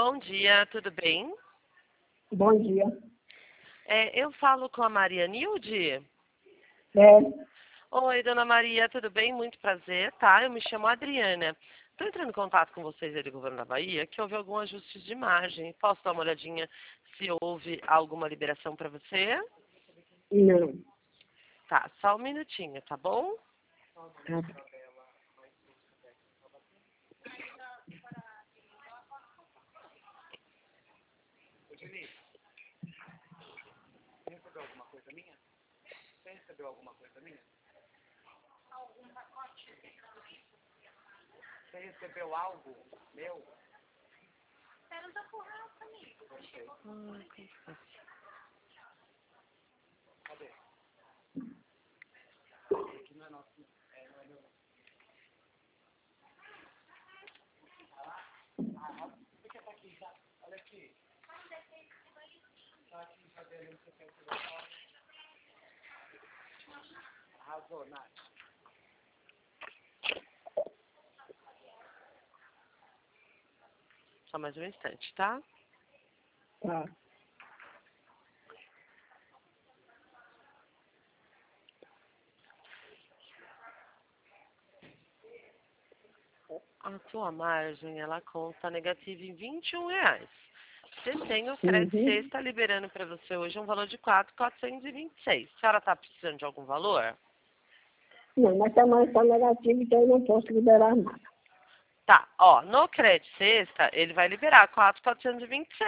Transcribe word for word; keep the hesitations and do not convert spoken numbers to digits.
Bom dia, tudo bem? Bom dia. É, eu falo com a Maria Nilde. É, Oi, dona Maria, tudo bem? Muito prazer, tá? Eu me chamo Adriana. Estou entrando em contato com vocês aí do Governo da Bahia, que houve algum ajuste de margem. Posso dar uma olhadinha se houve alguma liberação para você? não. Tá, só um minutinho, tá bom? Tá. Você recebeu algo meu? Cadê? Aqui não é nosso. É, não é meu. Ah, por que tá aqui já? Olha aqui. Tá aqui, cadê? Não sei o que você vai falar. Arrasou, Nath. Só mais um instante, tá? Tá. A tua margem, ela conta negativa em vinte e um reais. Você tem o crédito Uhum. está liberando para você hoje um valor de quatro mil quatrocentos e vinte e seis. A senhora está precisando de algum valor? Não, mas a mãe está negativa, então eu não posso liberar nada. Tá, ó, no crédito sexta, ele vai liberar quatro mil quatrocentos e vinte e seis.